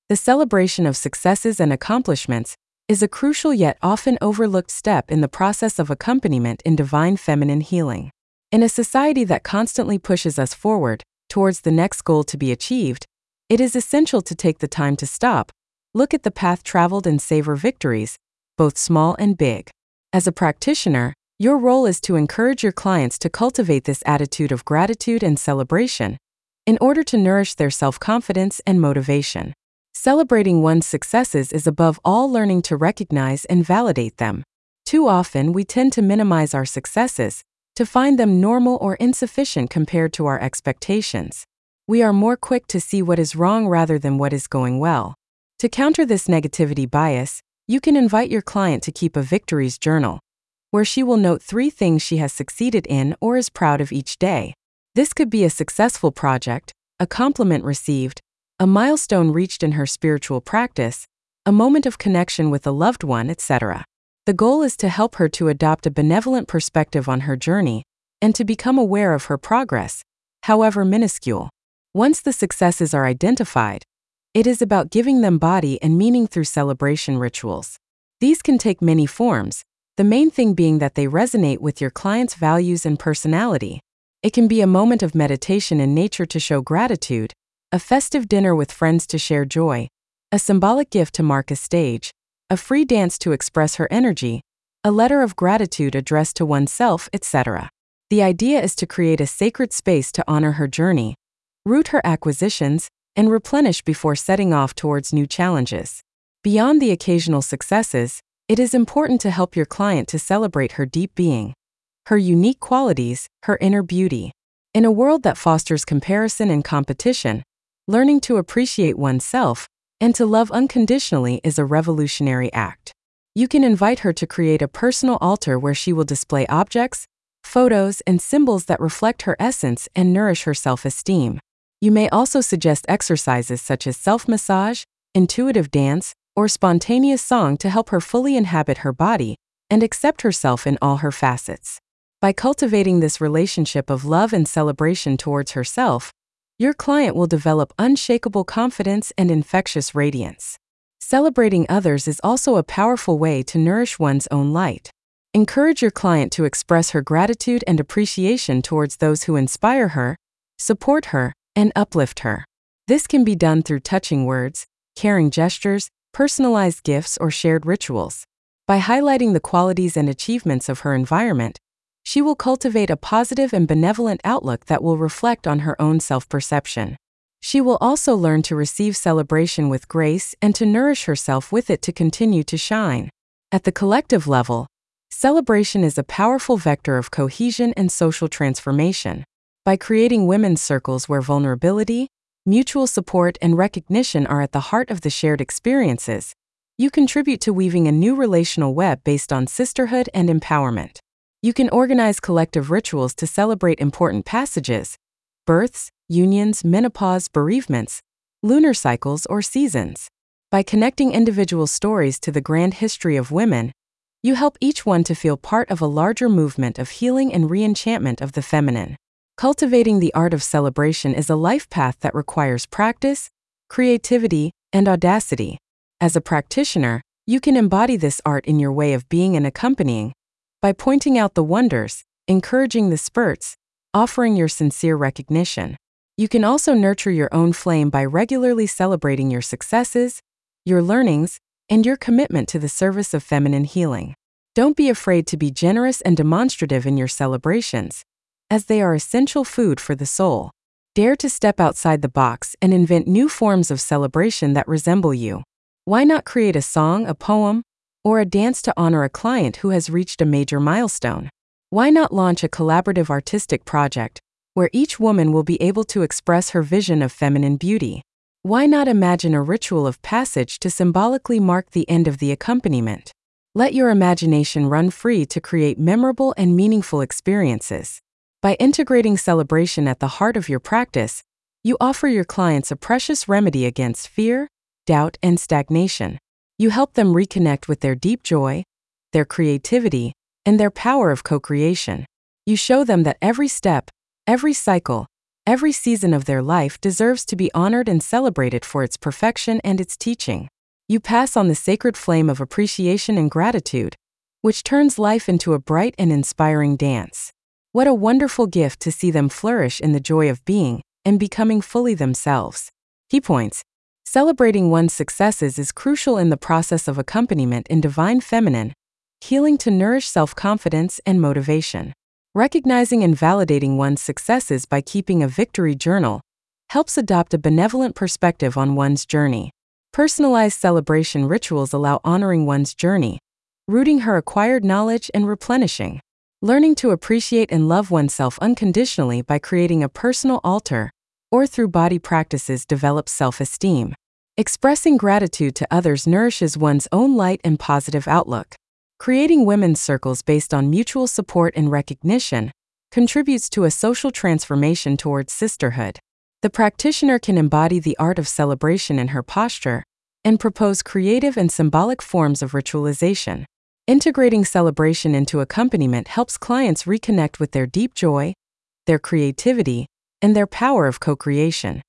The celebration of successes and accomplishments is a crucial yet often overlooked step in the process of accompaniment in divine feminine healing. In a society that constantly pushes us forward towards the next goal to be achieved, it is essential to take the time to stop, look at the path traveled, and savor victories, both small and big. As a practitioner, your role is to encourage your clients to cultivate this attitude of gratitude and celebration in order to nourish their self-confidence and motivation. Celebrating one's successes is above all learning to recognize and validate them. Too often, we tend to minimize our successes, to find them normal or insufficient compared to our expectations. We are more quick to see what is wrong rather than what is going well. To counter this negativity bias, you can invite your client to keep a victories journal, where she will note 3 things she has succeeded in or is proud of each day. This could be a successful project, a compliment received, a milestone reached in her spiritual practice, a moment of connection with a loved one, etc. The goal is to help her to adopt a benevolent perspective on her journey and to become aware of her progress, however minuscule. Once the successes are identified, it is about giving them body and meaning through celebration rituals. These can take many forms, the main thing being that they resonate with your client's values and personality. It can be a moment of meditation in nature to show gratitude, a festive dinner with friends to share joy, a symbolic gift to mark a stage, a free dance to express her energy, a letter of gratitude addressed to oneself, etc. The idea is to create a sacred space to honor her journey, root her acquisitions, and replenish before setting off towards new challenges. Beyond the occasional successes, it is important to help your client to celebrate her deep being, her unique qualities, her inner beauty. In a world that fosters comparison and competition, learning to appreciate oneself and to love unconditionally is a revolutionary act. You can invite her to create a personal altar where she will display objects, photos, and symbols that reflect her essence and nourish her self-esteem. You may also suggest exercises such as self-massage, intuitive dance, or spontaneous song to help her fully inhabit her body and accept herself in all her facets. By cultivating this relationship of love and celebration towards herself, your client will develop unshakable confidence and infectious radiance. Celebrating others is also a powerful way to nourish one's own light. Encourage your client to express her gratitude and appreciation towards those who inspire her, support her, and uplift her. This can be done through touching words, caring gestures, personalized gifts, or shared rituals. By highlighting the qualities and achievements of her environment, she will cultivate a positive and benevolent outlook that will reflect on her own self-perception. She will also learn to receive celebration with grace and to nourish herself with it to continue to shine. At the collective level, celebration is a powerful vector of cohesion and social transformation. By creating women's circles where vulnerability, mutual support, and recognition are at the heart of the shared experiences, you contribute to weaving a new relational web based on sisterhood and empowerment. You can organize collective rituals to celebrate important passages, births, unions, menopause, bereavements, lunar cycles, or seasons. By connecting individual stories to the grand history of women, you help each one to feel part of a larger movement of healing and re-enchantment of the feminine. Cultivating the art of celebration is a life path that requires practice, creativity, and audacity. As a practitioner, you can embody this art in your way of being and accompanying, by pointing out the wonders, encouraging the spurts, offering your sincere recognition. You can also nurture your own flame by regularly celebrating your successes, your learnings, and your commitment to the service of feminine healing. Don't be afraid to be generous and demonstrative in your celebrations, as they are essential food for the soul. Dare to step outside the box and invent new forms of celebration that resemble you. Why not create a song, a poem, or a dance to honor a client who has reached a major milestone? Why not launch a collaborative artistic project where each woman will be able to express her vision of feminine beauty? Why not imagine a ritual of passage to symbolically mark the end of the accompaniment? Let your imagination run free to create memorable and meaningful experiences. By integrating celebration at the heart of your practice, you offer your clients a precious remedy against fear, doubt, and stagnation. You help them reconnect with their deep joy, their creativity, and their power of co-creation. You show them that every step, every cycle, Every season of their life deserves to be honored and celebrated for its perfection and its teaching. You pass on the sacred flame of appreciation and gratitude, which turns life into a bright and inspiring dance. What a wonderful gift to see them flourish in the joy of being and becoming fully themselves. Key points. Celebrating one's successes is crucial in the process of accompaniment in Divine Feminine, healing to nourish self-confidence and motivation. Recognizing and validating one's successes by keeping a victory journal helps adopt a benevolent perspective on one's journey. Personalized celebration rituals allow honoring one's journey, rooting her acquired knowledge and replenishing. Learning to appreciate and love oneself unconditionally by creating a personal altar or through body practices develops self-esteem. Expressing gratitude to others nourishes one's own light and positive outlook. Creating women's circles based on mutual support and recognition contributes to a social transformation towards sisterhood. The practitioner can embody the art of celebration in her posture and propose creative and symbolic forms of ritualization. Integrating celebration into accompaniment helps clients reconnect with their deep joy, their creativity, and their power of co-creation.